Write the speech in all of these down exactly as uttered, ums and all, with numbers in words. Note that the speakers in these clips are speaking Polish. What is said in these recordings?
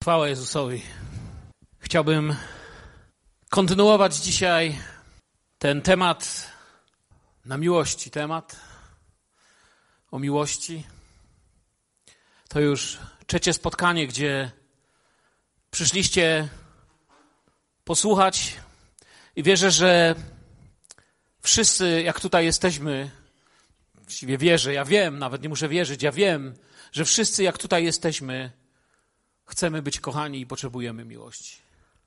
Chwała Jezusowi. Chciałbym kontynuować dzisiaj ten temat na miłości, temat o miłości. To już trzecie spotkanie, gdzie przyszliście posłuchać i wierzę, że wszyscy, jak tutaj jesteśmy, właściwie wierzę, ja wiem, nawet nie muszę wierzyć, ja wiem, że wszyscy, jak tutaj jesteśmy, chcemy być kochani i potrzebujemy miłości.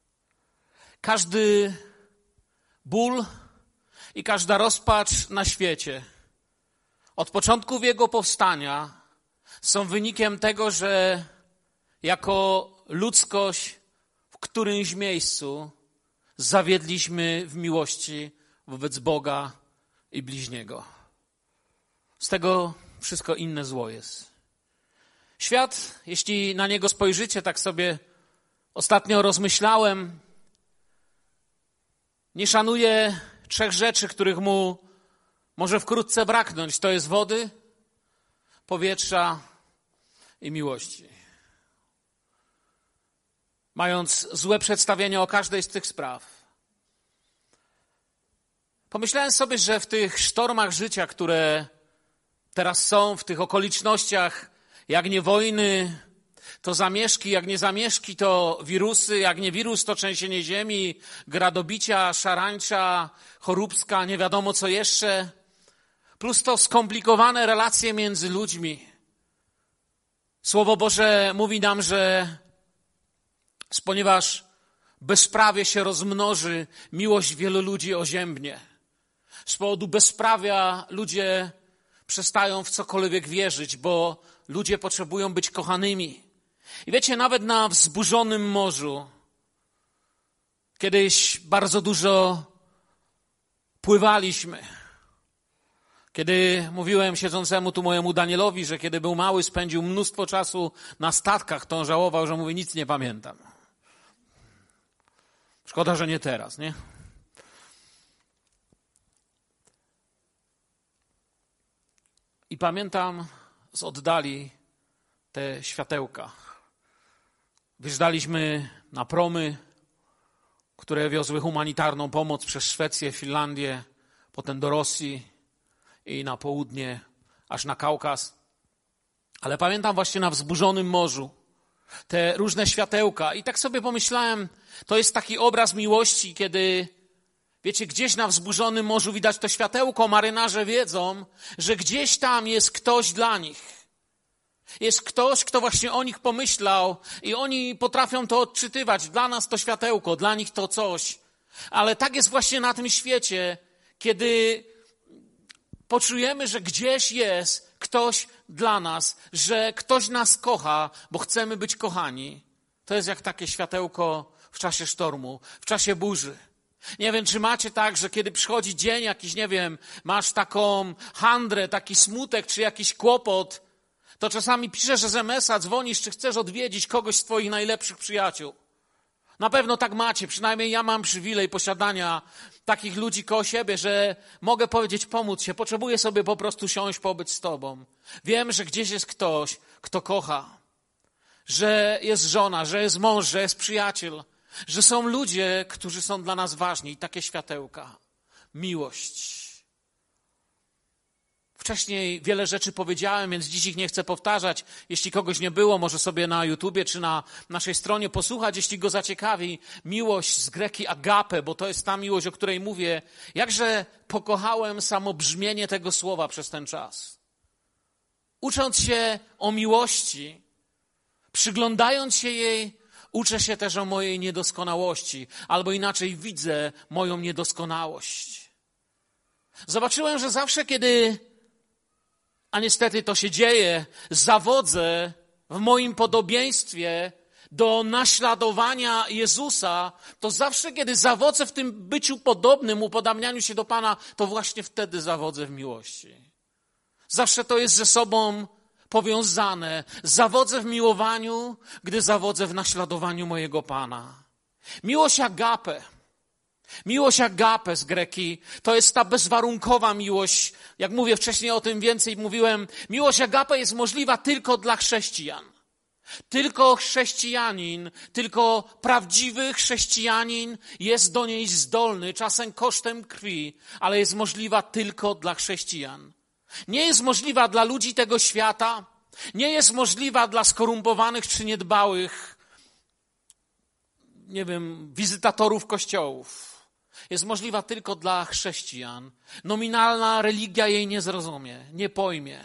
Każdy ból i każda rozpacz na świecie od początków jego powstania są wynikiem tego, że jako ludzkość w którymś miejscu zawiedliśmy w miłości wobec Boga i bliźniego. Z tego wszystko inne zło jest. Świat, jeśli na niego spojrzycie, tak sobie ostatnio rozmyślałem, nie szanuje trzech rzeczy, których mu może wkrótce braknąć. To jest wody, powietrza i miłości. Mając złe przedstawienie o każdej z tych spraw, pomyślałem sobie, że w tych sztormach życia, które teraz są, w tych okolicznościach, jak nie wojny, to zamieszki, jak nie zamieszki, to wirusy, jak nie wirus, to trzęsienie ziemi, gradobicia, szarańcza, choróbska, nie wiadomo co jeszcze, plus to skomplikowane relacje między ludźmi. Słowo Boże mówi nam, że ponieważ bezprawie się rozmnoży, miłość wielu ludzi oziębnie. Z powodu bezprawia ludzie przestają w cokolwiek wierzyć, bo ludzie potrzebują być kochanymi. I wiecie, nawet na wzburzonym morzu, kiedyś bardzo dużo pływaliśmy. Kiedy mówiłem siedzącemu tu mojemu Danielowi, że kiedy był mały, spędził mnóstwo czasu na statkach, to on żałował, że mówi, nic nie pamiętam. Szkoda, że nie teraz, nie? I pamiętam z oddali te światełka. Wyjeżdżaliśmy na promy, które wiozły humanitarną pomoc przez Szwecję, Finlandię, potem do Rosji i na południe, aż na Kaukaz. Ale pamiętam właśnie na wzburzonym morzu te różne światełka. I tak sobie pomyślałem, to jest taki obraz miłości, kiedy, wiecie, gdzieś na wzburzonym morzu widać to światełko, marynarze wiedzą, że gdzieś tam jest ktoś dla nich. Jest ktoś, kto właśnie o nich pomyślał i oni potrafią to odczytywać. Dla nas to światełko, dla nich to coś. Ale tak jest właśnie na tym świecie, kiedy poczujemy, że gdzieś jest ktoś dla nas, że ktoś nas kocha, bo chcemy być kochani. To jest jak takie światełko w czasie sztormu, w czasie burzy. Nie wiem, czy macie tak, że kiedy przychodzi dzień jakiś, nie wiem, masz taką handrę, taki smutek, czy jakiś kłopot, to czasami piszesz es em es a, dzwonisz, czy chcesz odwiedzić kogoś z twoich najlepszych przyjaciół. Na pewno tak macie, przynajmniej ja mam przywilej posiadania takich ludzi koło siebie, że mogę powiedzieć, pomóc się, potrzebuję sobie po prostu siąść, pobyć z tobą. Wiem, że gdzieś jest ktoś, kto kocha, że jest żona, że jest mąż, że jest przyjaciel, że są ludzie, którzy są dla nas ważni i takie światełka. Miłość. Wcześniej wiele rzeczy powiedziałem, więc dziś ich nie chcę powtarzać. Jeśli kogoś nie było, może sobie na YouTubie czy na naszej stronie posłuchać, jeśli go zaciekawi. Miłość z greki agape, bo to jest ta miłość, o której mówię. Jakże pokochałem samo brzmienie tego słowa przez ten czas. Ucząc się o miłości, przyglądając się jej, uczę się też o mojej niedoskonałości, albo inaczej widzę moją niedoskonałość. Zobaczyłem, że zawsze, kiedy, a niestety to się dzieje, zawodzę w moim podobieństwie do naśladowania Jezusa, to zawsze, kiedy zawodzę w tym byciu podobnym, upodabnianiu się do Pana, to właśnie wtedy zawodzę w miłości. Zawsze to jest ze sobą powiązane. Zawodzę w miłowaniu, gdy zawodzę w naśladowaniu mojego Pana. Miłość agape. Miłość agape z greki to jest ta bezwarunkowa miłość. Jak mówię wcześniej o tym więcej mówiłem, miłość agape jest możliwa tylko dla chrześcijan. Tylko chrześcijanin, tylko prawdziwy chrześcijanin jest do niej zdolny, czasem kosztem krwi, ale jest możliwa tylko dla chrześcijan. Nie jest możliwa dla ludzi tego świata, nie jest możliwa dla skorumpowanych czy niedbałych, nie wiem, wizytatorów kościołów. Jest możliwa tylko dla chrześcijan. Nominalna religia jej nie zrozumie, nie pojmie.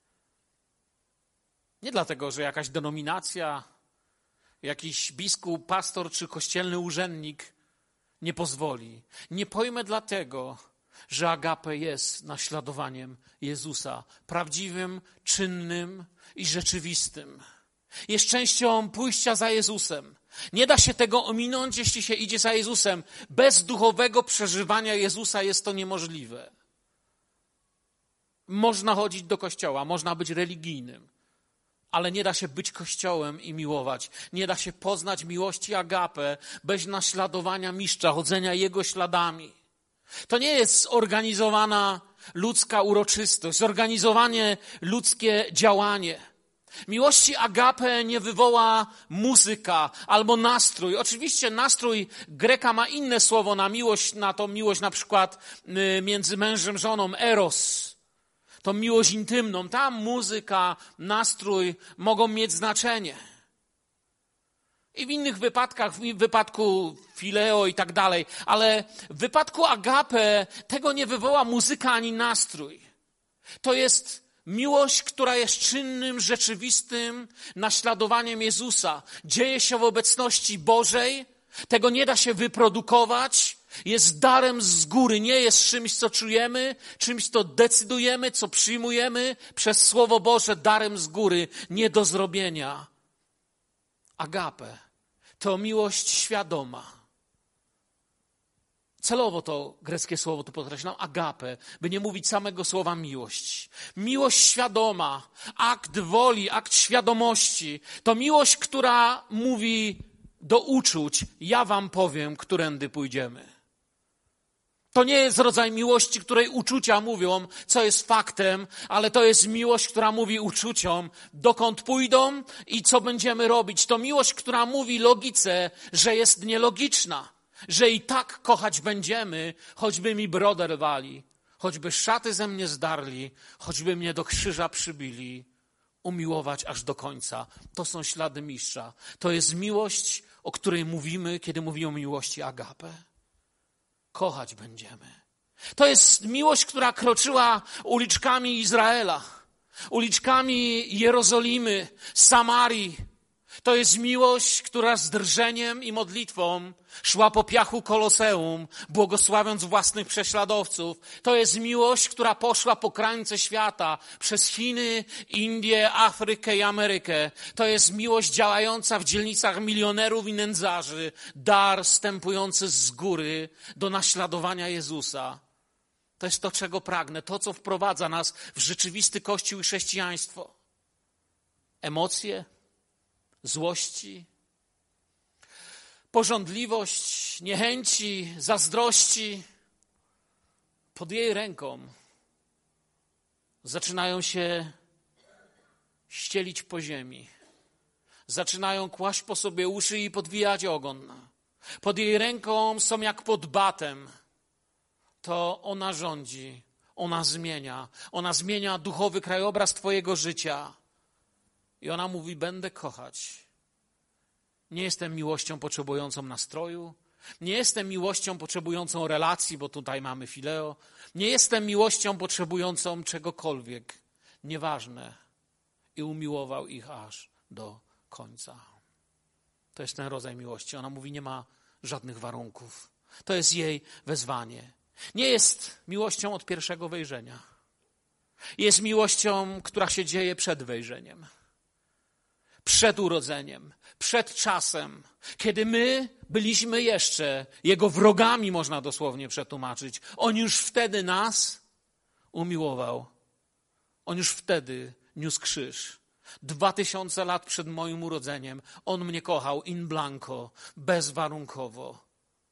Nie dlatego, że jakaś denominacja, jakiś biskup, pastor czy kościelny urzędnik nie pozwoli. Nie pojmę dlatego, że agape jest naśladowaniem Jezusa, prawdziwym, czynnym i rzeczywistym. Jest częścią pójścia za Jezusem. Nie da się tego ominąć, jeśli się idzie za Jezusem. Bez duchowego przeżywania Jezusa jest to niemożliwe. Można chodzić do kościoła, można być religijnym, ale nie da się być Kościołem i miłować. Nie da się poznać miłości agape bez naśladowania mistrza, chodzenia jego śladami. To nie jest zorganizowana ludzka uroczystość, zorganizowanie ludzkie działanie. Miłości agape nie wywoła muzyka albo nastrój. Oczywiście nastrój, Greka ma inne słowo na miłość, na to miłość na przykład między mężem, żoną, eros. To miłość intymną. Tam muzyka, nastrój mogą mieć znaczenie. I w innych wypadkach, w wypadku fileo i tak dalej, ale w wypadku agape tego nie wywoła muzyka ani nastrój. To jest miłość, która jest czynnym, rzeczywistym naśladowaniem Jezusa. Dzieje się w obecności Bożej. Tego nie da się wyprodukować. Jest darem z góry. Nie jest czymś, co czujemy, czymś, co decydujemy, co przyjmujemy przez Słowo Boże. Darem z góry, nie do zrobienia. Agape to miłość świadoma. Celowo to greckie słowo tu podkreślam, agape, by nie mówić samego słowa miłość. Miłość świadoma, akt woli, akt świadomości. To miłość, która mówi do uczuć, ja wam powiem, którędy pójdziemy. To nie jest rodzaj miłości, której uczucia mówią, co jest faktem, ale to jest miłość, która mówi uczuciom, dokąd pójdą i co będziemy robić. To miłość, która mówi logice, że jest nielogiczna. Że i tak kochać będziemy, choćby mi brodę rwali, choćby szaty ze mnie zdarli, choćby mnie do krzyża przybili, umiłować aż do końca. To są ślady mistrza. To jest miłość, o której mówimy, kiedy mówimy o miłości agape. Kochać będziemy. To jest miłość, która kroczyła uliczkami Izraela, uliczkami Jerozolimy, Samarii. To jest miłość, która z drżeniem i modlitwą szła po piachu Koloseum, błogosławiąc własnych prześladowców. To jest miłość, która poszła po krańce świata, przez Chiny, Indię, Afrykę i Amerykę. To jest miłość działająca w dzielnicach milionerów i nędzarzy, dar stępujący z góry do naśladowania Jezusa. To jest to, czego pragnę, to, co wprowadza nas w rzeczywisty Kościół i chrześcijaństwo. Emocje, złości, pożądliwość, niechęci, zazdrości pod jej ręką zaczynają się ścielić po ziemi. Zaczynają kłaść po sobie uszy i podwijać ogon. Pod jej ręką są jak pod batem. To ona rządzi, ona zmienia. Ona zmienia duchowy krajobraz twojego życia. I ona mówi, będę kochać. Nie jestem miłością potrzebującą nastroju. Nie jestem miłością potrzebującą relacji, bo tutaj mamy fileo. Nie jestem miłością potrzebującą czegokolwiek. Nieważne. I umiłował ich aż do końca. To jest ten rodzaj miłości. Ona mówi, nie ma żadnych warunków. To jest jej wezwanie. Nie jest miłością od pierwszego wejrzenia. Jest miłością, która się dzieje przed wejrzeniem. Przed urodzeniem, przed czasem, kiedy my byliśmy jeszcze Jego wrogami, można dosłownie przetłumaczyć. On już wtedy nas umiłował. On już wtedy niósł krzyż. Dwa tysiące lat przed moim urodzeniem On mnie kochał in blanco, bezwarunkowo.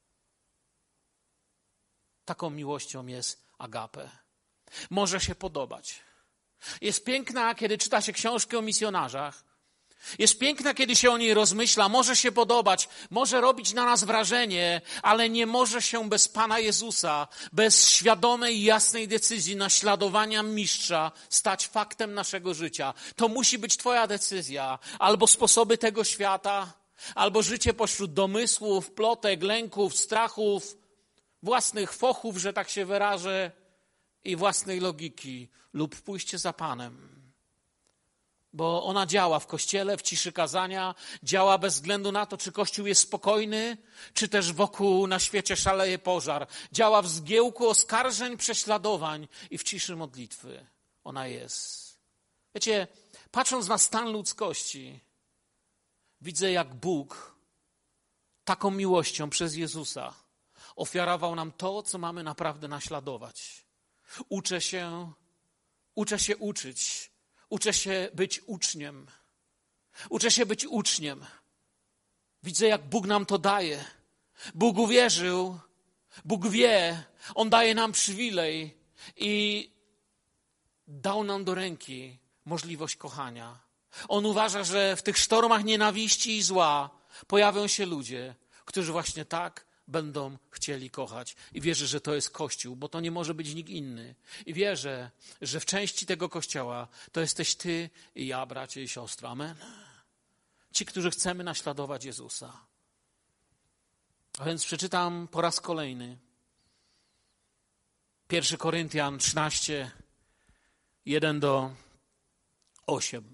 Taką miłością jest agape. Może się podobać. Jest piękna, kiedy czyta się książki o misjonarzach. Jest piękna, kiedy się o niej rozmyśla, może się podobać, może robić na nas wrażenie, ale nie może się bez Pana Jezusa, bez świadomej i jasnej decyzji naśladowania mistrza stać faktem naszego życia. To musi być twoja decyzja. Albo sposoby tego świata, albo życie pośród domysłów, plotek, lęków, strachów, własnych fochów, że tak się wyrażę, i własnej logiki, lub pójście za Panem. Bo ona działa w Kościele, w ciszy kazania, działa bez względu na to, czy Kościół jest spokojny, czy też wokół na świecie szaleje pożar. Działa w zgiełku oskarżeń, prześladowań i w ciszy modlitwy. Ona jest. Wiecie, patrząc na stan ludzkości, widzę, jak Bóg taką miłością przez Jezusa ofiarował nam to, co mamy naprawdę naśladować. Uczę się, uczę się uczyć. Uczę się być uczniem. Uczę się być uczniem. Widzę, jak Bóg nam to daje. Bóg uwierzył, Bóg wie, On daje nam przywilej i dał nam do ręki możliwość kochania. On uważa, że w tych sztormach nienawiści i zła pojawią się ludzie, którzy właśnie tak będą chcieli kochać. I wierzę, że to jest Kościół, bo to nie może być nikt inny. I wierzę, że w części tego Kościoła to jesteś ty i ja, bracie i siostry. Amen. Ci, którzy chcemy naśladować Jezusa. A więc przeczytam po raz kolejny. pierwszy Koryntian trzynaście, jeden do ósmego.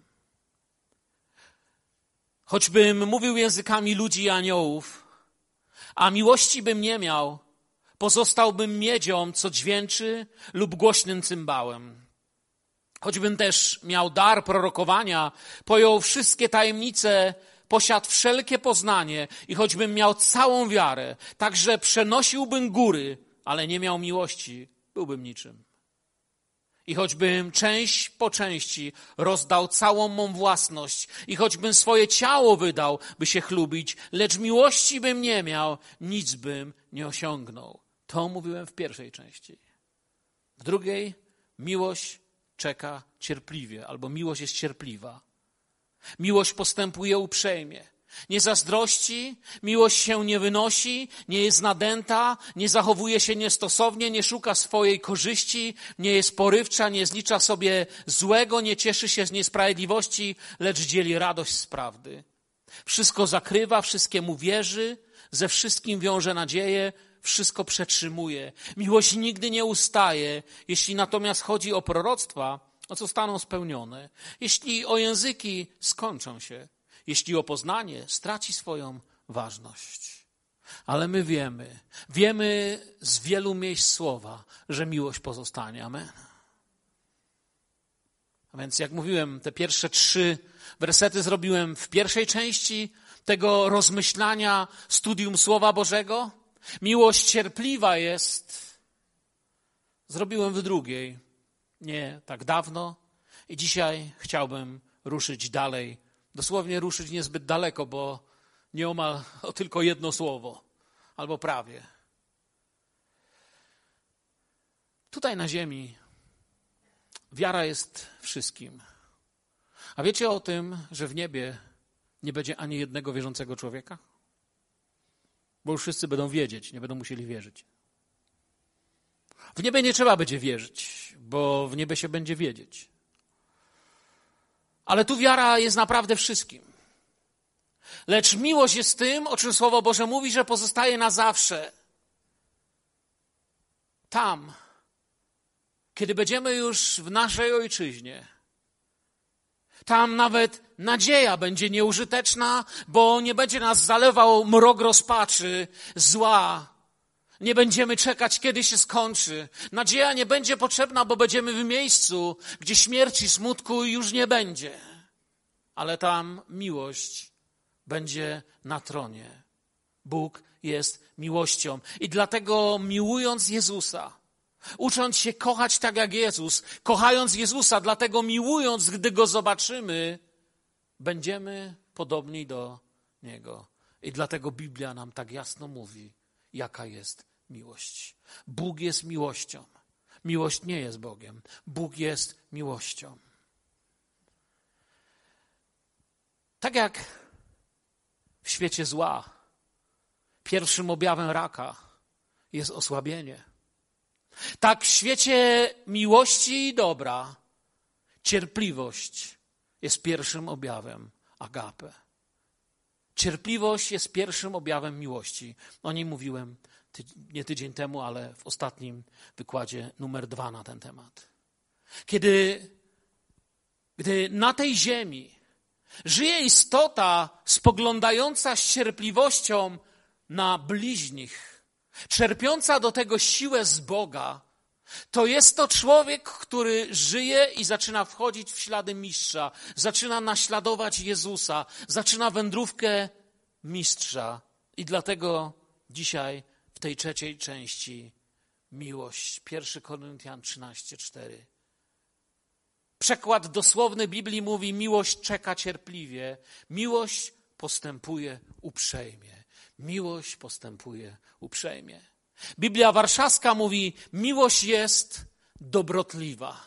Choćbym mówił językami ludzi i aniołów, a miłości bym nie miał, pozostałbym miedzią, co dźwięczy, lub głośnym cymbałem. Choćbym też miał dar prorokowania, pojął wszystkie tajemnice, posiadł wszelkie poznanie i choćbym miał całą wiarę, także przenosiłbym góry, ale nie miał miłości, byłbym niczym. I choćbym część po części rozdał całą mą własność i choćbym swoje ciało wydał, by się chlubić, lecz miłości bym nie miał, nic bym nie osiągnął. To mówiłem w pierwszej części. W drugiej miłość czeka cierpliwie, albo miłość jest cierpliwa. Miłość postępuje uprzejmie. Nie zazdrości, miłość się nie wynosi, nie jest nadęta, nie zachowuje się niestosownie, nie szuka swojej korzyści, nie jest porywcza, nie zlicza sobie złego, nie cieszy się z niesprawiedliwości, lecz dzieli radość z prawdy. Wszystko zakrywa, wszystkiemu wierzy, ze wszystkim wiąże nadzieję, wszystko przetrzymuje. Miłość nigdy nie ustaje, jeśli natomiast chodzi o proroctwa, no zostaną spełnione. Jeśli o języki, skończą się. Jeśli o poznanie, straci swoją ważność. Ale my wiemy, wiemy z wielu miejsc słowa, że miłość pozostanie. Amen. A więc jak mówiłem, te pierwsze trzy wersety zrobiłem w pierwszej części tego rozmyślania, studium Słowa Bożego. Miłość cierpliwa jest. Zrobiłem w drugiej, nie tak dawno. I dzisiaj chciałbym ruszyć dalej. Dosłownie ruszyć niezbyt daleko, bo nieomal o tylko jedno słowo, albo prawie. Tutaj na ziemi wiara jest wszystkim. A wiecie o tym, że w niebie nie będzie ani jednego wierzącego człowieka? Bo już wszyscy będą wiedzieć, nie będą musieli wierzyć. W niebie nie trzeba będzie wierzyć, bo w niebie się będzie wiedzieć. Ale tu wiara jest naprawdę wszystkim. Lecz miłość jest tym, o czym Słowo Boże mówi, że pozostaje na zawsze. Tam, kiedy będziemy już w naszej ojczyźnie, tam nawet nadzieja będzie nieużyteczna, bo nie będzie nas zalewał mrok rozpaczy, zła. Nie będziemy czekać, kiedy się skończy. Nadzieja nie będzie potrzebna, bo będziemy w miejscu, gdzie śmierci, smutku już nie będzie. Ale tam miłość będzie na tronie. Bóg jest miłością. I dlatego miłując Jezusa, ucząc się kochać tak jak Jezus, kochając Jezusa, dlatego miłując, gdy Go zobaczymy, będziemy podobni do Niego. I dlatego Biblia nam tak jasno mówi, jaka jest miłość. Bóg jest miłością. Miłość nie jest Bogiem. Bóg jest miłością. Tak jak w świecie zła, pierwszym objawem raka jest osłabienie. Tak w świecie miłości i dobra, cierpliwość jest pierwszym objawem agape. Cierpliwość jest pierwszym objawem miłości. O niej mówiłem ty, nie tydzień temu, ale w ostatnim wykładzie numer dwa na ten temat. Kiedy, gdy na tej ziemi żyje istota spoglądająca z cierpliwością na bliźnich, czerpiąca do tego siłę z Boga, to jest to człowiek, który żyje i zaczyna wchodzić w ślady mistrza, zaczyna naśladować Jezusa, zaczyna wędrówkę mistrza. I dlatego dzisiaj w tej trzeciej części miłość. pierwszy Koryntian trzynaście, cztery. Przekład dosłowny Biblii mówi: miłość czeka cierpliwie, miłość postępuje uprzejmie. Miłość postępuje uprzejmie. Biblia Warszawska mówi: miłość jest dobrotliwa.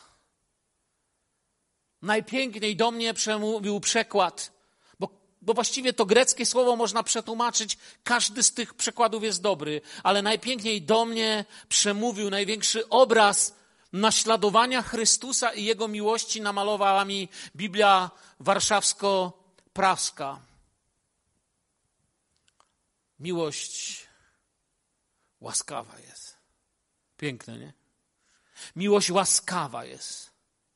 Najpiękniej do mnie przemówił przekład, bo, bo właściwie to greckie słowo można przetłumaczyć, każdy z tych przekładów jest dobry, ale najpiękniej do mnie przemówił największy obraz naśladowania Chrystusa i Jego miłości namalowała mi Biblia Warszawsko-Praska. Miłość łaskawa jest. Piękne, nie? Miłość łaskawa jest.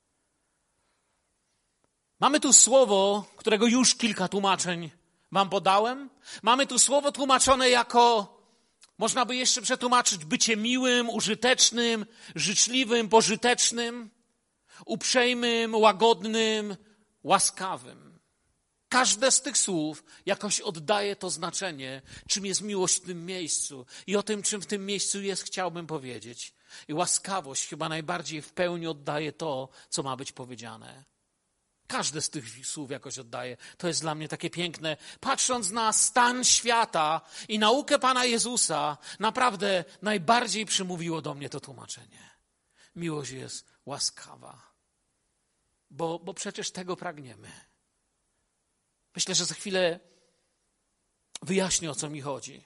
Mamy tu słowo, którego już kilka tłumaczeń wam podałem. Mamy tu słowo tłumaczone jako, można by jeszcze przetłumaczyć, bycie miłym, użytecznym, życzliwym, pożytecznym, uprzejmym, łagodnym, łaskawym. Każde z tych słów jakoś oddaje to znaczenie, czym jest miłość w tym miejscu. I o tym, czym w tym miejscu jest, chciałbym powiedzieć. I łaskawość chyba najbardziej w pełni oddaje to, co ma być powiedziane. Każde z tych słów jakoś oddaje. To jest dla mnie takie piękne. Patrząc na stan świata i naukę Pana Jezusa, naprawdę najbardziej przymówiło do mnie to tłumaczenie. Miłość jest łaskawa. Bo, bo przecież tego pragniemy. Myślę, że za chwilę wyjaśnię, o co mi chodzi.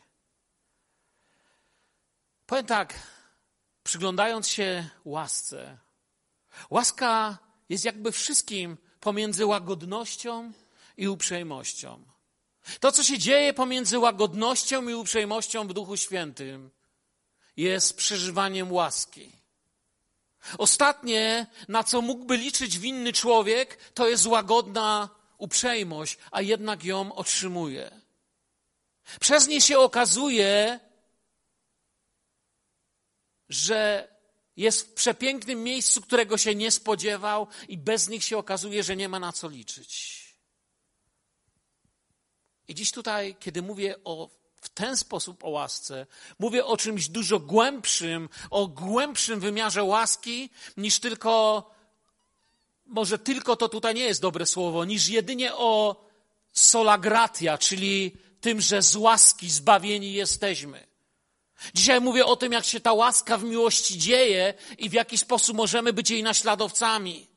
Powiem tak, przyglądając się łasce, łaska jest jakby wszystkim pomiędzy łagodnością i uprzejmością. To, co się dzieje pomiędzy łagodnością i uprzejmością w Duchu Świętym, jest przeżywaniem łaski. Ostatnie, na co mógłby liczyć winny człowiek, to jest łagodna uprzejmość, a jednak ją otrzymuje. Przez nie się okazuje, że jest w przepięknym miejscu, którego się nie spodziewał i bez nich się okazuje, że nie ma na co liczyć. I dziś tutaj, kiedy mówię o, w ten sposób o łasce, mówię o czymś dużo głębszym, o głębszym wymiarze łaski, niż tylko, może tylko to tutaj nie jest dobre słowo, niż jedynie o sola gratia, czyli tym, że z łaski zbawieni jesteśmy. Dzisiaj mówię o tym, jak się ta łaska w miłości dzieje i w jaki sposób możemy być jej naśladowcami.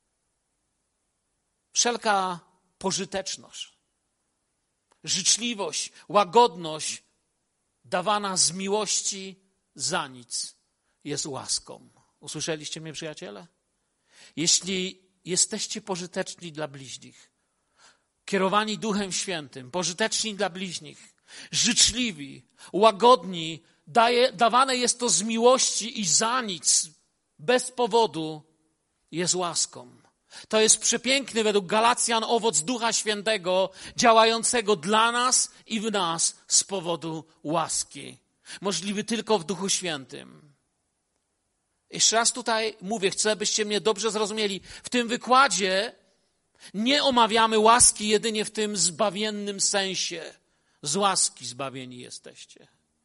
Wszelka pożyteczność, życzliwość, łagodność dawana z miłości za nic jest łaską. Usłyszeliście mnie, przyjaciele? Jeśli jesteście pożyteczni dla bliźnich, kierowani Duchem Świętym, pożyteczni dla bliźnich, życzliwi, łagodni, daje, dawane jest to z miłości i za nic, bez powodu, jest łaską. To jest przepiękny według Galacjan owoc Ducha Świętego, działającego dla nas i w nas z powodu łaski. Możliwy tylko w Duchu Świętym. Jeszcze raz tutaj mówię, chcę, byście mnie dobrze zrozumieli. W tym wykładzie nie omawiamy łaski jedynie w tym zbawiennym sensie. Z łaski zbawieni jesteście.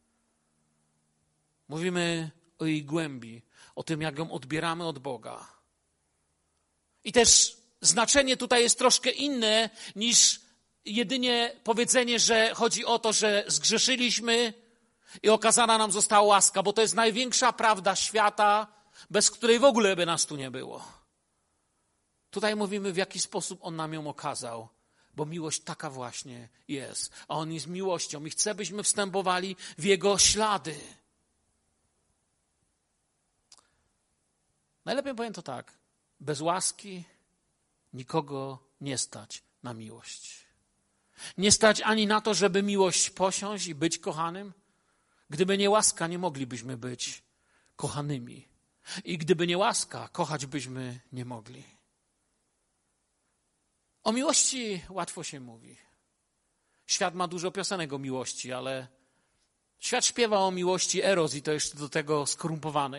Mówimy o jej głębi, o tym, jak ją odbieramy od Boga. I też znaczenie tutaj jest troszkę inne niż jedynie powiedzenie, że chodzi o to, że zgrzeszyliśmy i okazana nam została łaska, bo to jest największa prawda świata, bez której w ogóle by nas tu nie było. Tutaj mówimy, w jaki sposób On nam ją okazał. bo miłość taka właśnie jest. A On jest miłością i chce, byśmy wstępowali w Jego ślady. Najlepiej powiem to tak. Bez łaski nikogo nie stać na miłość. Nie stać ani na to, żeby miłość posiąść i być kochanym. Gdyby nie łaska, nie moglibyśmy być kochanymi. I gdyby nie łaska, kochać byśmy nie mogli. O miłości łatwo się mówi. Świat ma dużo piosenek o miłości, ale świat śpiewa o miłości eros i to jeszcze do tego skorumpowanej.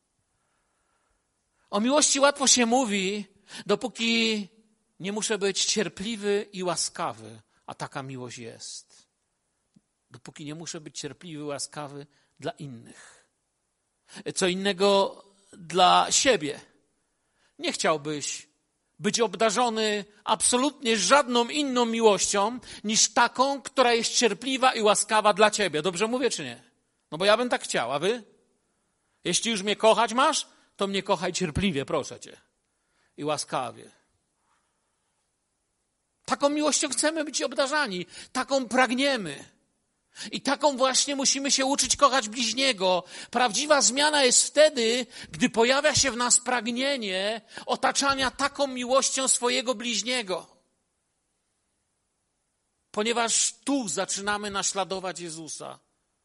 O miłości łatwo się mówi, dopóki nie muszę być cierpliwy i łaskawy, a taka miłość jest. Dopóki nie muszę być cierpliwy i łaskawy dla innych. Co innego dla siebie. Nie chciałbyś być obdarzony absolutnie żadną inną miłością niż taką, która jest cierpliwa i łaskawa dla ciebie. Dobrze mówię, czy nie? No bo ja bym tak chciał, a wy? Jeśli już mnie kochać masz, to mnie kochaj cierpliwie, proszę cię. I łaskawie. Taką miłością chcemy być obdarzani. Taką pragniemy. I taką właśnie musimy się uczyć kochać bliźniego. Prawdziwa zmiana jest wtedy, gdy pojawia się w nas pragnienie otaczania taką miłością swojego bliźniego. Ponieważ tu zaczynamy naśladować Jezusa.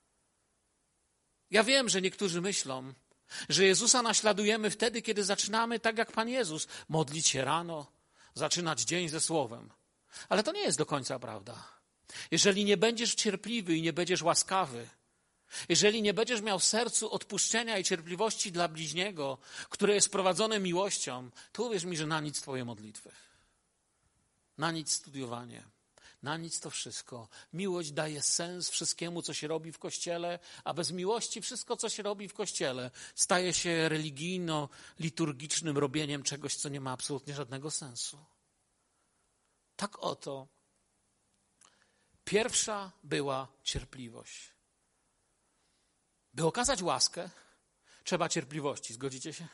Ja wiem, że niektórzy myślą, że Jezusa naśladujemy wtedy, kiedy zaczynamy tak jak Pan Jezus, modlić się rano, zaczynać dzień ze Słowem. Ale to nie jest do końca prawda. Jeżeli nie będziesz cierpliwy i nie będziesz łaskawy, jeżeli nie będziesz miał w sercu odpuszczenia i cierpliwości dla bliźniego, które jest prowadzone miłością, to uwierz mi, że na nic twoje modlitwy. Na nic studiowanie. Na nic to wszystko. Miłość daje sens wszystkiemu, co się robi w Kościele, a bez miłości wszystko, co się robi w Kościele, staje się religijno-liturgicznym robieniem czegoś, co nie ma absolutnie żadnego sensu. Tak oto pierwsza była cierpliwość. By okazać łaskę, trzeba cierpliwości. Zgodzicie się?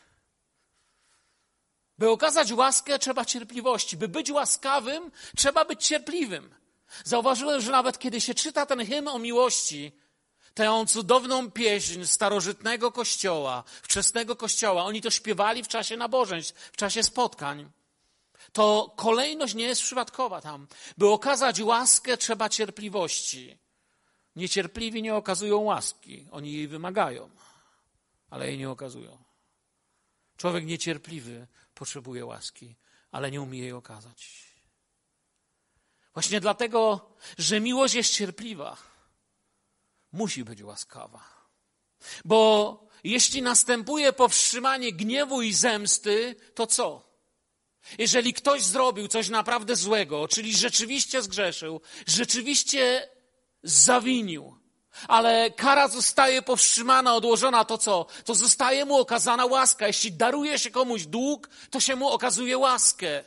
By okazać łaskę, trzeba cierpliwości. By być łaskawym, trzeba być cierpliwym. Zauważyłem, że nawet kiedy się czyta ten hymn o miłości, tę cudowną pieśń starożytnego kościoła, wczesnego kościoła, oni to śpiewali w czasie nabożeństw, w czasie spotkań, to kolejność nie jest przypadkowa tam. By okazać łaskę, trzeba cierpliwości. Niecierpliwi nie okazują łaski. Oni jej wymagają, ale jej nie okazują. Człowiek niecierpliwy potrzebuje łaski, ale nie umie jej okazać. Właśnie dlatego, że miłość jest cierpliwa, musi być łaskawa. Bo jeśli następuje powstrzymanie gniewu i zemsty, to co? Jeżeli ktoś zrobił coś naprawdę złego, czyli rzeczywiście zgrzeszył, rzeczywiście zawinił, ale kara zostaje powstrzymana, odłożona, to co? To zostaje mu okazana łaska. Jeśli daruje się komuś dług, to się mu okazuje łaskę.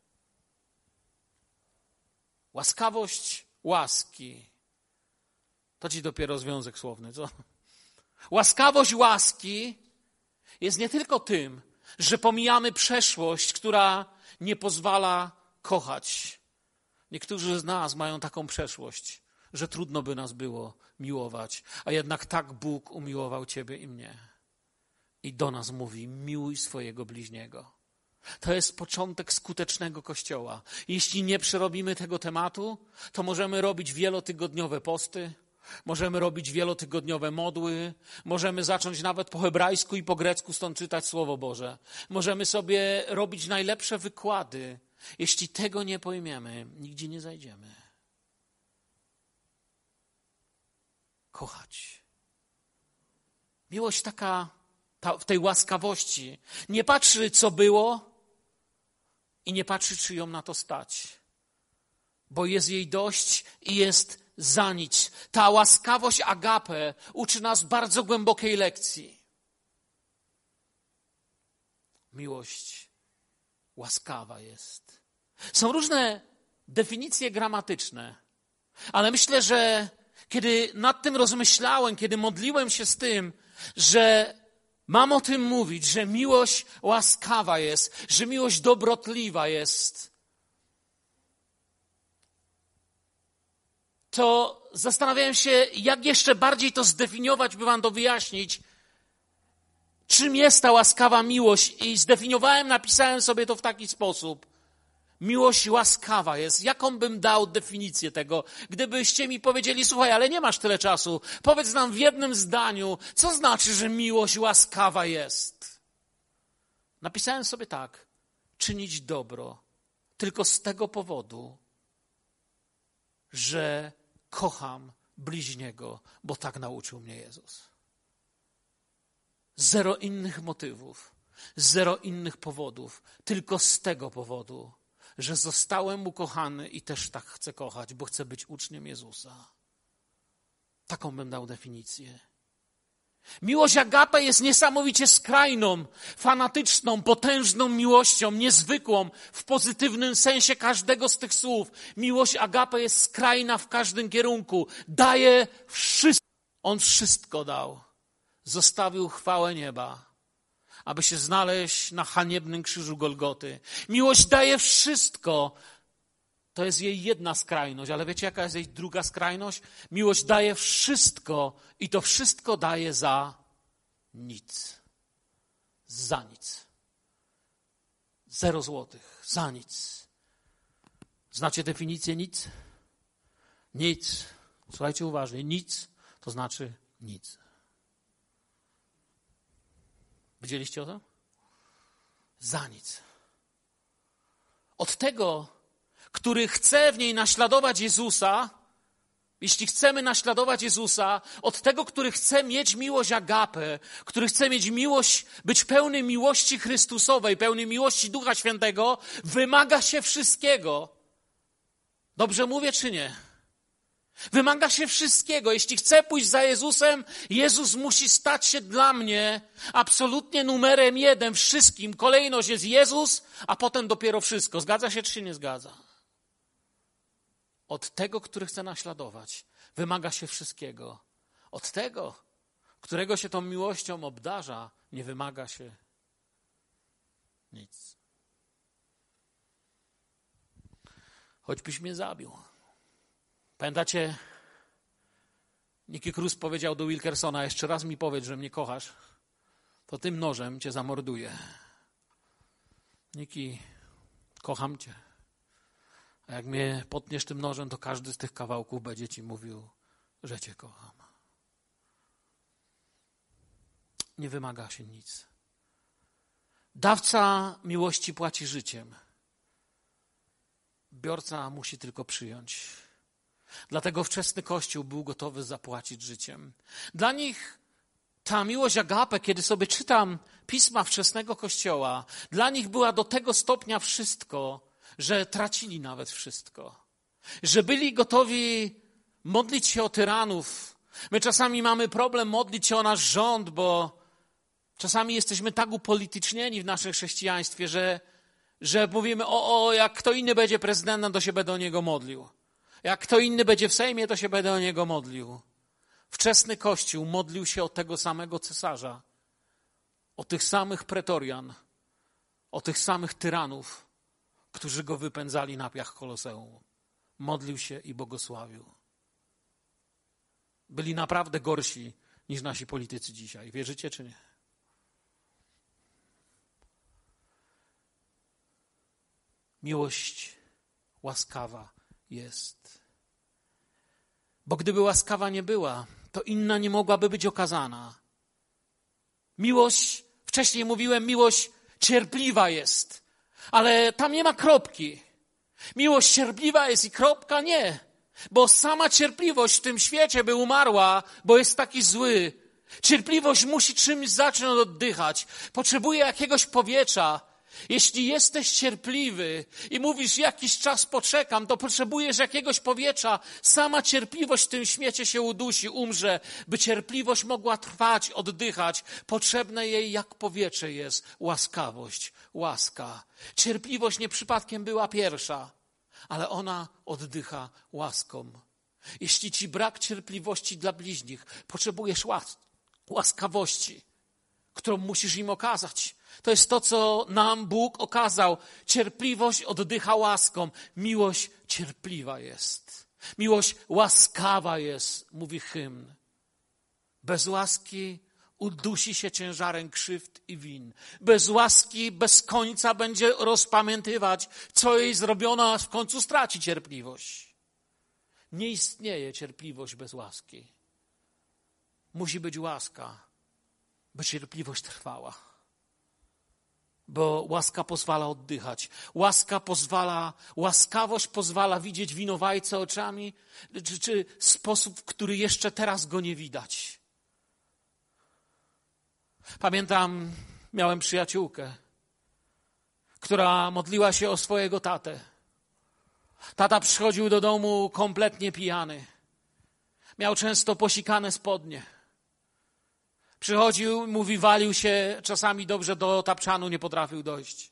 Łaskawość łaski. To ci dopiero związek słowny, co? Łaskawość łaski jest nie tylko tym, że pomijamy przeszłość, która nie pozwala kochać. Niektórzy z nas mają taką przeszłość, że trudno by nas było miłować, a jednak tak Bóg umiłował ciebie i mnie. I do nas mówi, miłuj swojego bliźniego. To jest początek skutecznego Kościoła. Jeśli nie przerobimy tego tematu, to możemy robić wielotygodniowe posty, możemy robić wielotygodniowe modły, możemy zacząć nawet po hebrajsku i po grecku stąd czytać Słowo Boże. Możemy sobie robić najlepsze wykłady. Jeśli tego nie pojmiemy, nigdzie nie zajdziemy. Kochać. Miłość taka ta, w tej łaskawości nie patrzy, co było i nie patrzy, czy ją na to stać. Bo jest jej dość i jest za nic. Ta łaskawość agape uczy nas bardzo głębokiej lekcji. Miłość łaskawa jest. Są różne definicje gramatyczne, ale myślę, że kiedy nad tym rozmyślałem, kiedy modliłem się z tym, że mam o tym mówić, że miłość łaskawa jest, że miłość dobrotliwa jest, to zastanawiałem się, jak jeszcze bardziej to zdefiniować, by wam to wyjaśnić, czym jest ta łaskawa miłość. I zdefiniowałem, napisałem sobie to w taki sposób. Miłość łaskawa jest. Jaką bym dał definicję tego? Gdybyście mi powiedzieli, słuchaj, ale nie masz tyle czasu, powiedz nam w jednym zdaniu, co znaczy, że miłość łaskawa jest? Napisałem sobie tak, czynić dobro tylko z tego powodu, że kocham bliźniego, bo tak nauczył mnie Jezus. Zero innych motywów, zero innych powodów, tylko z tego powodu, że zostałem ukochany i też tak chcę kochać, bo chcę być uczniem Jezusa. Taką bym dał definicję. Miłość agape jest niesamowicie skrajną, fanatyczną, potężną miłością, niezwykłą w pozytywnym sensie każdego z tych słów. Miłość agape jest skrajna w każdym kierunku. Daje wszystko. On wszystko dał. Zostawił chwałę nieba, aby się znaleźć na haniebnym krzyżu Golgoty. Miłość daje wszystko. To jest jej jedna skrajność, ale wiecie, jaka jest jej druga skrajność? Miłość daje wszystko i to wszystko daje za nic. Za nic. Zero złotych. Za nic. Znacie definicję nic? Nic. Słuchajcie uważnie. Nic to znaczy nic. Widzieliście o tym? Za nic. Od tego, który chce w niej naśladować Jezusa, jeśli chcemy naśladować Jezusa, od tego, który chce mieć miłość agape, który chce mieć miłość, być pełny miłości Chrystusowej, pełny miłości Ducha Świętego, wymaga się wszystkiego. Dobrze mówię, czy nie? Wymaga się wszystkiego. Jeśli chcę pójść za Jezusem, Jezus musi stać się dla mnie absolutnie numerem jeden wszystkim. Kolejność jest Jezus, a potem dopiero wszystko. Zgadza się, czy się nie zgadza? Od tego, który chce naśladować, wymaga się wszystkiego. Od tego, którego się tą miłością obdarza, nie wymaga się nic. Choćbyś mnie zabił. Pamiętacie, Nicky Cruz powiedział do Wilkersona, jeszcze raz mi powiedz, że mnie kochasz, to tym nożem cię zamorduję. Nicky, kocham cię. A jak mnie potniesz tym nożem, to każdy z tych kawałków będzie ci mówił, że cię kocham. Nie wymaga się nic. Dawca miłości płaci życiem. Biorca musi tylko przyjąć. Dlatego wczesny Kościół był gotowy zapłacić życiem. Dla nich ta miłość agape, kiedy sobie czytam pisma wczesnego Kościoła, dla nich była do tego stopnia wszystko, że tracili nawet wszystko. Że byli gotowi modlić się o tyranów. My czasami mamy problem modlić się o nasz rząd, bo czasami jesteśmy tak upolitycznieni w naszym chrześcijaństwie, że, że mówimy, o, o, jak kto inny będzie prezydentem, to się będę o niego modlił. Jak kto inny będzie w Sejmie, to się będę o niego modlił. Wczesny Kościół modlił się o tego samego cesarza, o tych samych pretorian, o tych samych tyranów, którzy go wypędzali na piach Koloseum. Modlił się i błogosławił. Byli naprawdę gorsi niż nasi politycy dzisiaj. Wierzycie czy nie? Miłość łaskawa jest. Bo gdyby łaskawa nie była, to inna nie mogłaby być okazana. Miłość, wcześniej mówiłem, miłość cierpliwa jest, ale tam nie ma kropki. Miłość cierpliwa jest i kropka nie, bo sama cierpliwość w tym świecie by umarła, bo jest taki zły. Cierpliwość musi czymś zacząć oddychać, potrzebuje jakiegoś powietrza. Jeśli jesteś cierpliwy i mówisz, jakiś czas poczekam, to potrzebujesz jakiegoś powietrza. Sama cierpliwość w tym świecie się udusi, umrze. By cierpliwość mogła trwać, oddychać, potrzebne jej jak powietrze jest łaskawość, łaska. Cierpliwość nie przypadkiem była pierwsza, ale ona oddycha łaską. Jeśli ci brak cierpliwości dla bliźnich, potrzebujesz łas- łaskawości, którą musisz im okazać. To jest to, co nam Bóg okazał. Cierpliwość oddycha łaską. Miłość cierpliwa jest. Miłość łaskawa jest, mówi hymn. Bez łaski udusi się ciężarem krzywd i win. Bez łaski bez końca będzie rozpamiętywać, co jej zrobiono, a w końcu straci cierpliwość. Nie istnieje cierpliwość bez łaski. Musi być łaska, by cierpliwość trwała. Bo łaska pozwala oddychać. Łaska pozwala, łaskawość pozwala widzieć winowajcę oczami, czy, czy sposób, w który jeszcze teraz go nie widać. Pamiętam, miałem przyjaciółkę, która modliła się o swojego tatę. Tata przychodził do domu kompletnie pijany. Miał często posikane spodnie. Przychodził, mówi, walił się, czasami dobrze do tapczanu nie potrafił dojść.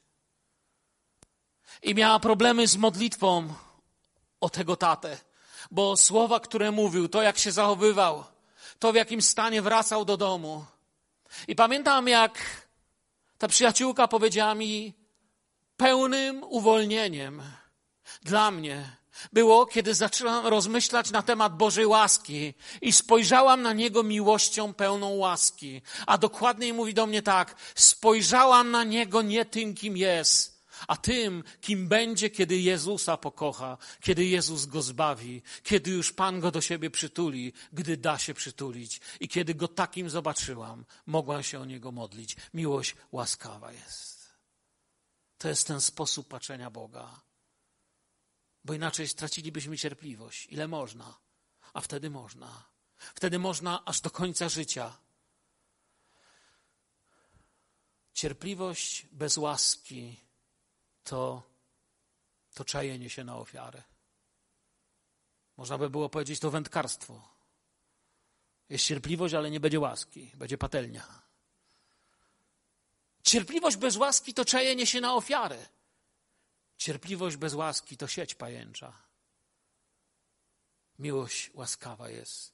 I miała problemy z modlitwą o tego tatę, bo słowa, które mówił, to jak się zachowywał, to w jakim stanie wracał do domu. I pamiętam, jak ta przyjaciółka powiedziała mi, pełnym uwolnieniem dla mnie było, kiedy zaczęłam rozmyślać na temat Bożej łaski i spojrzałam na Niego miłością pełną łaski. A dokładniej mówi do mnie tak, spojrzałam na Niego nie tym, kim jest, a tym, kim będzie, kiedy Jezusa pokocha, kiedy Jezus Go zbawi, kiedy już Pan Go do siebie przytuli, gdy da się przytulić. I kiedy Go takim zobaczyłam, mogłam się o Niego modlić. Miłość łaskawa jest. To jest ten sposób patrzenia Boga. Bo inaczej stracilibyśmy cierpliwość. Ile można? A wtedy można. Wtedy można aż do końca życia. Cierpliwość bez łaski to, to czajenie się na ofiarę. Można by było powiedzieć, to wędkarstwo. Jest cierpliwość, ale nie będzie łaski. Będzie patelnia. Cierpliwość bez łaski to czajenie się na ofiarę. Cierpliwość bez łaski to sieć pajęcza. Miłość łaskawa jest.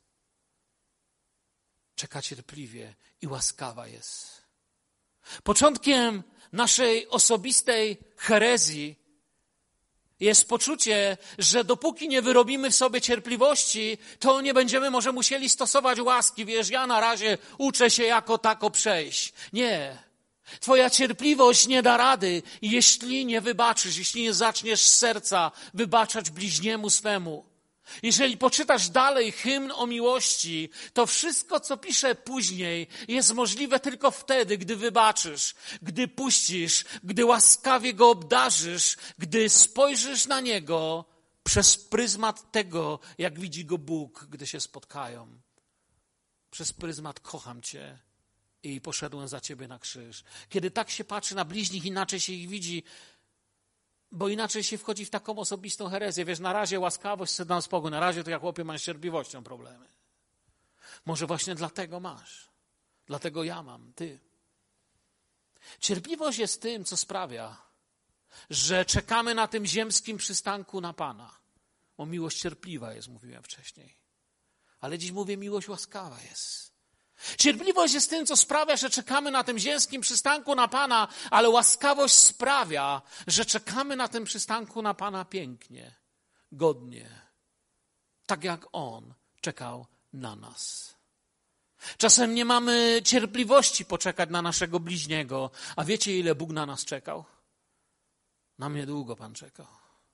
Czeka cierpliwie i łaskawa jest. Początkiem naszej osobistej herezji jest poczucie, że dopóki nie wyrobimy w sobie cierpliwości, to nie będziemy może musieli stosować łaski. Wiesz, ja na razie uczę się jako tako przejść. Nie. Twoja cierpliwość nie da rady, jeśli nie wybaczysz, jeśli nie zaczniesz z serca wybaczać bliźniemu swemu. Jeżeli poczytasz dalej hymn o miłości, to wszystko, co pisze później, jest możliwe tylko wtedy, gdy wybaczysz, gdy puścisz, gdy łaskawie go obdarzysz, gdy spojrzysz na niego przez pryzmat tego, jak widzi go Bóg, gdy się spotkają. Przez pryzmat kocham cię i poszedłem za ciebie na krzyż. Kiedy tak się patrzy na bliźnich, inaczej się ich widzi, bo inaczej się wchodzi w taką osobistą herezję. Wiesz, na razie łaskawość chce nam spokój, na razie to jak chłopie masz z cierpliwością problemy. Może właśnie dlatego masz. Dlatego ja mam, ty. Cierpliwość jest tym, co sprawia, że czekamy na tym ziemskim przystanku na Pana. Bo miłość cierpliwa jest, mówiłem wcześniej. Ale dziś mówię, miłość łaskawa jest. Cierpliwość jest tym, co sprawia, że czekamy na tym ziemskim przystanku na Pana, ale łaskawość sprawia, że czekamy na tym przystanku na Pana pięknie, godnie, tak jak On czekał na nas. Czasem nie mamy cierpliwości poczekać na naszego bliźniego, a wiecie, ile Bóg na nas czekał? Na mnie długo Pan czekał.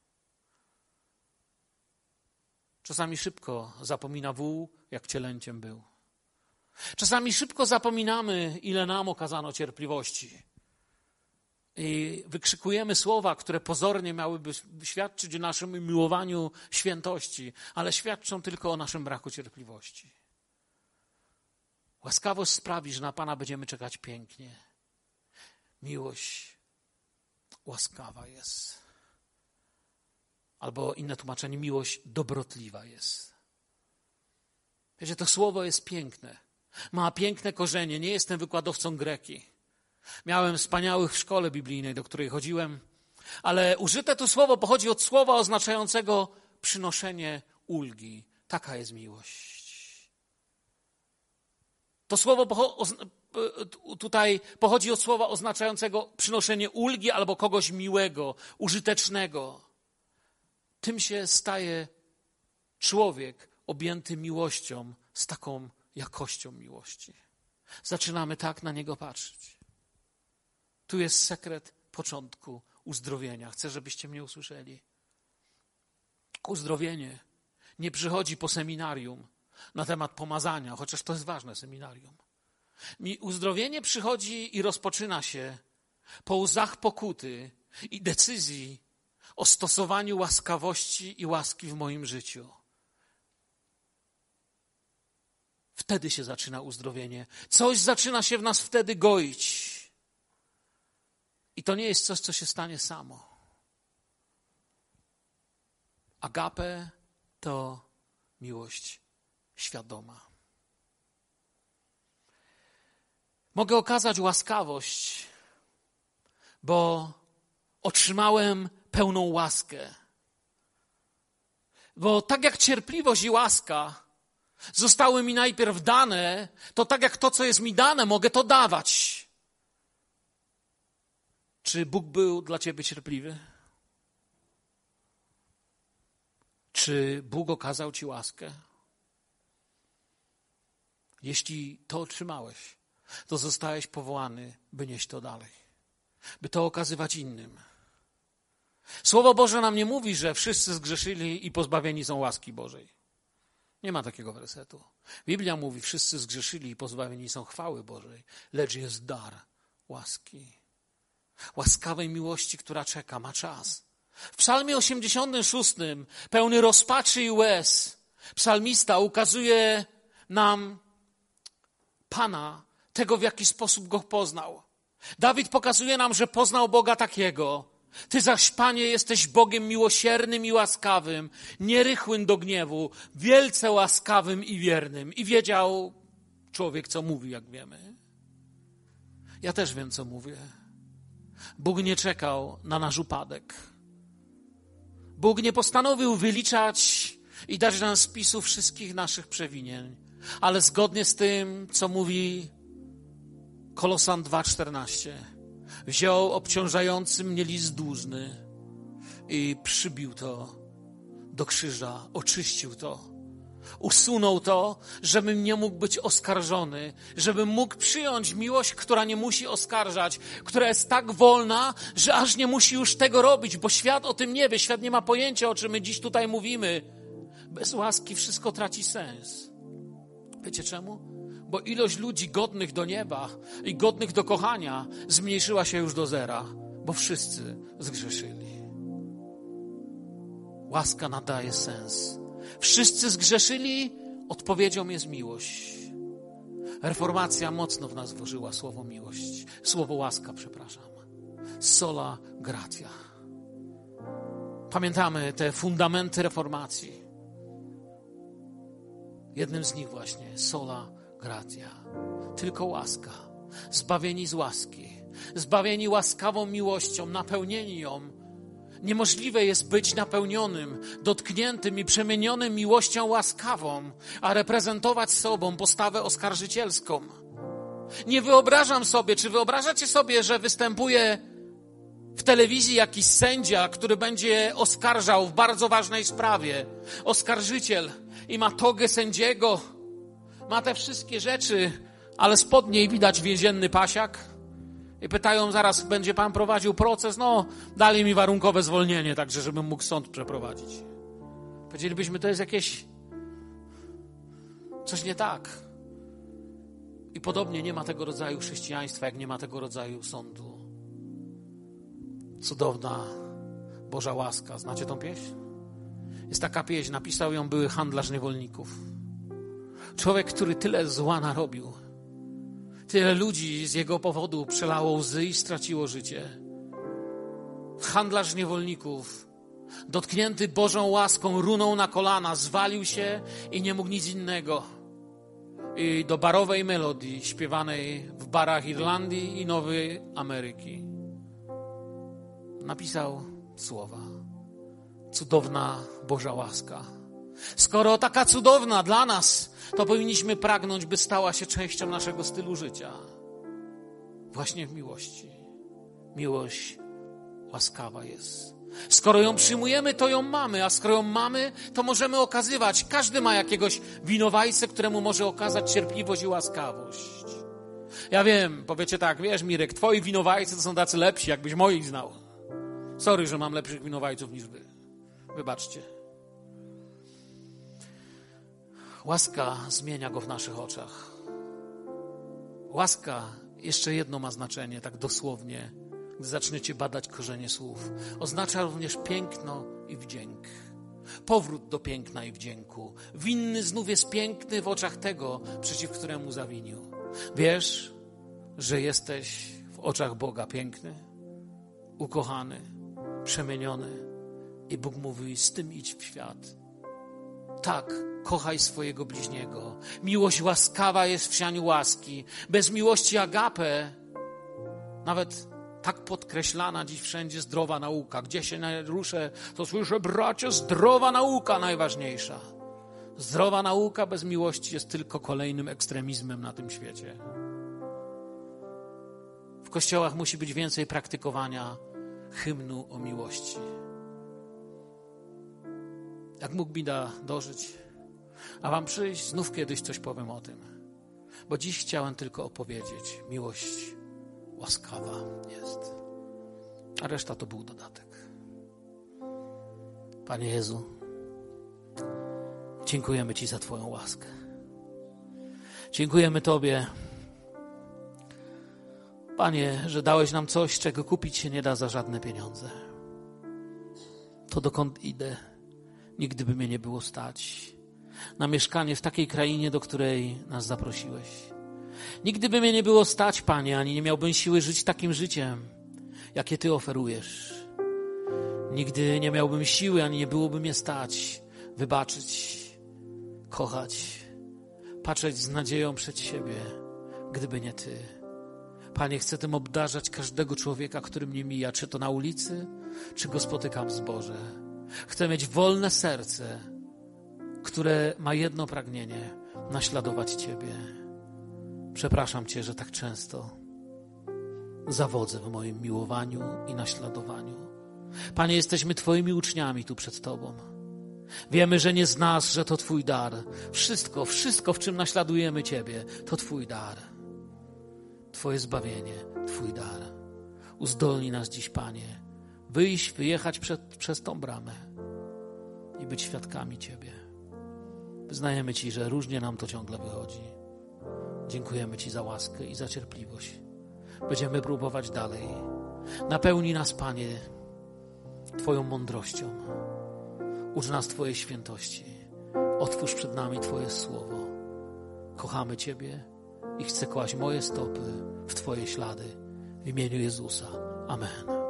Czasami szybko zapomina wół, jak cielęciem był. Czasami szybko zapominamy, ile nam okazano cierpliwości. I wykrzykujemy słowa, które pozornie miałyby świadczyć o naszym miłowaniu świętości, ale świadczą tylko o naszym braku cierpliwości. Łaskawość sprawi, że na Pana będziemy czekać pięknie. Miłość łaskawa jest. Albo inne tłumaczenie, miłość dobrotliwa jest. Wiecie, to słowo jest piękne. Ma piękne korzenie. Nie jestem wykładowcą greki. Miałem wspaniałych w szkole biblijnej, do której chodziłem, ale użyte tu słowo pochodzi od słowa oznaczającego przynoszenie ulgi. Taka jest miłość. To słowo pocho- tutaj pochodzi od słowa oznaczającego przynoszenie ulgi albo kogoś miłego, użytecznego. Tym się staje człowiek objęty miłością z taką jakością miłości. Zaczynamy tak na niego patrzeć. Tu jest sekret początku uzdrowienia. Chcę, żebyście mnie usłyszeli. Uzdrowienie nie przychodzi po seminarium na temat pomazania, chociaż to jest ważne seminarium. Mi uzdrowienie przychodzi i rozpoczyna się po łzach pokuty i decyzji o stosowaniu łaskawości i łaski w moim życiu. Wtedy się zaczyna uzdrowienie. Coś zaczyna się w nas wtedy goić. I to nie jest coś, co się stanie samo. Agape to miłość świadoma. Mogę okazać łaskawość, bo otrzymałem pełną łaskę. Bo tak jak cierpliwość i łaska zostały mi najpierw dane, to tak jak to, co jest mi dane, mogę to dawać. Czy Bóg był dla ciebie cierpliwy? Czy Bóg okazał ci łaskę? Jeśli to otrzymałeś, to zostałeś powołany, by nieść to dalej, by to okazywać innym. Słowo Boże nam nie mówi, że wszyscy zgrzeszyli i pozbawieni są łaski Bożej. Nie ma takiego wersetu. Biblia mówi, wszyscy zgrzeszyli i pozbawieni są chwały Bożej, lecz jest dar łaski. Łaskawej miłości, która czeka, ma czas. W psalmie osiemdziesiątym szóstym, pełny rozpaczy i łez, psalmista ukazuje nam Pana, tego, w jaki sposób Go poznał. Dawid pokazuje nam, że poznał Boga takiego. Ty zaś, Panie, jesteś Bogiem miłosiernym i łaskawym, nierychłym do gniewu, wielce łaskawym i wiernym. I wiedział człowiek, co mówi, jak wiemy. Ja też wiem, co mówię. Bóg nie czekał na nasz upadek. Bóg nie postanowił wyliczać i dać nam spisu wszystkich naszych przewinień, ale zgodnie z tym, co mówi Kolosan dwa czternaście, wziął obciążający mnie list dłużny i przybił to do krzyża, oczyścił to. Usunął to, żebym nie mógł być oskarżony, żebym mógł przyjąć miłość, która nie musi oskarżać, która jest tak wolna, że aż nie musi już tego robić, bo świat o tym nie wie, świat nie ma pojęcia, o czym my dziś tutaj mówimy. Bez łaski wszystko traci sens. Wiecie czemu? Bo ilość ludzi godnych do nieba i godnych do kochania zmniejszyła się już do zera, bo wszyscy zgrzeszyli. Łaska nadaje sens. Wszyscy zgrzeszyli, odpowiedzią jest miłość. Reformacja mocno w nas włożyła słowo miłość, słowo łaska, przepraszam. Sola gratia. Pamiętamy te fundamenty reformacji. Jednym z nich właśnie sola gratia. Tylko łaska. Zbawieni z łaski. Zbawieni łaskawą miłością, napełnieni ją. Niemożliwe jest być napełnionym, dotkniętym i przemienionym miłością łaskawą, a reprezentować sobą postawę oskarżycielską. Nie wyobrażam sobie, czy wyobrażacie sobie, że występuje w telewizji jakiś sędzia, który będzie oskarżał w bardzo ważnej sprawie. Oskarżyciel i ma togę sędziego, ma te wszystkie rzeczy, ale spod niej widać więzienny pasiak. I pytają, zaraz będzie pan prowadził proces? No, dali mi warunkowe zwolnienie, także żebym mógł sąd przeprowadzić. Powiedzielibyśmy, to jest jakieś coś nie tak. I podobnie nie ma tego rodzaju chrześcijaństwa, jak nie ma tego rodzaju sądu. Cudowna Boża łaska. Znacie tą pieśń? Jest taka pieśń, napisał ją były handlarz niewolników. Człowiek, który tyle zła narobił. Tyle ludzi z jego powodu przelało łzy i straciło życie. Handlarz niewolników, dotknięty Bożą łaską, runął na kolana, zwalił się i nie mógł nic innego. I do barowej melodii śpiewanej w barach Irlandii i Nowej Ameryki napisał słowa. Cudowna Boża łaska. Skoro taka cudowna dla nas, to powinniśmy pragnąć, by stała się częścią naszego stylu życia. Właśnie w miłości. Miłość łaskawa jest. Skoro ją przyjmujemy, to ją mamy, a skoro ją mamy, to możemy okazywać. Każdy ma jakiegoś winowajcę, któremu może okazać cierpliwość i łaskawość. Ja wiem, powiecie tak, wiesz Mirek, twoi winowajcy to są tacy lepsi, jakbyś moich znał. Sorry, że mam lepszych winowajców niż wy. Wybaczcie. Łaska zmienia go w naszych oczach. Łaska jeszcze jedno ma znaczenie, tak dosłownie, gdy zaczniecie badać korzenie słów. Oznacza również piękno i wdzięk. Powrót do piękna i wdzięku. Winny znów jest piękny w oczach tego, przeciw któremu zawinił. Wiesz, że jesteś w oczach Boga piękny, ukochany, przemieniony i Bóg mówi, z tym idź w świat. Tak, kochaj swojego bliźniego. Miłość łaskawa jest w sianiu łaski. Bez miłości agape, nawet tak podkreślana dziś wszędzie zdrowa nauka. Gdzie się ruszę, to słyszę, bracie, zdrowa nauka najważniejsza. Zdrowa nauka bez miłości jest tylko kolejnym ekstremizmem na tym świecie. W kościołach musi być więcej praktykowania hymnu o miłości. Jak mógł mi da dożyć, a wam przyjść, znów kiedyś coś powiem o tym. Bo dziś chciałem tylko opowiedzieć, miłość łaskawa jest. A reszta to był dodatek. Panie Jezu, dziękujemy Ci za Twoją łaskę. Dziękujemy Tobie, Panie, że dałeś nam coś, czego kupić się nie da za żadne pieniądze. To dokąd idę, nigdy by mnie nie było stać na mieszkanie w takiej krainie, do której nas zaprosiłeś. Nigdy by mnie nie było stać, Panie, ani nie miałbym siły żyć takim życiem, jakie Ty oferujesz. Nigdy nie miałbym siły, ani nie byłoby mnie stać wybaczyć, kochać, patrzeć z nadzieją przed siebie, gdyby nie Ty. Panie, chcę tym obdarzać każdego człowieka, który mnie mija, czy to na ulicy, czy go spotykam w zborze. Chcę mieć wolne serce, które ma jedno pragnienie, naśladować Ciebie. Przepraszam Cię, że tak często zawodzę w moim miłowaniu i naśladowaniu. Panie, jesteśmy Twoimi uczniami tu przed Tobą. Wiemy, że nie z nas, że to Twój dar. Wszystko, wszystko, w czym naśladujemy Ciebie, to Twój dar. Twoje zbawienie, Twój dar. Uzdolnij nas dziś, Panie, wyjść, wyjechać przed, przez tą bramę i być świadkami Ciebie. Wyznajemy Ci, że różnie nam to ciągle wychodzi. Dziękujemy Ci za łaskę i za cierpliwość. Będziemy próbować dalej. Napełnij nas, Panie, Twoją mądrością. Ucz nas Twojej świętości. Otwórz przed nami Twoje słowo. Kochamy Ciebie i chcę kłaść moje stopy w Twoje ślady. W imieniu Jezusa. Amen.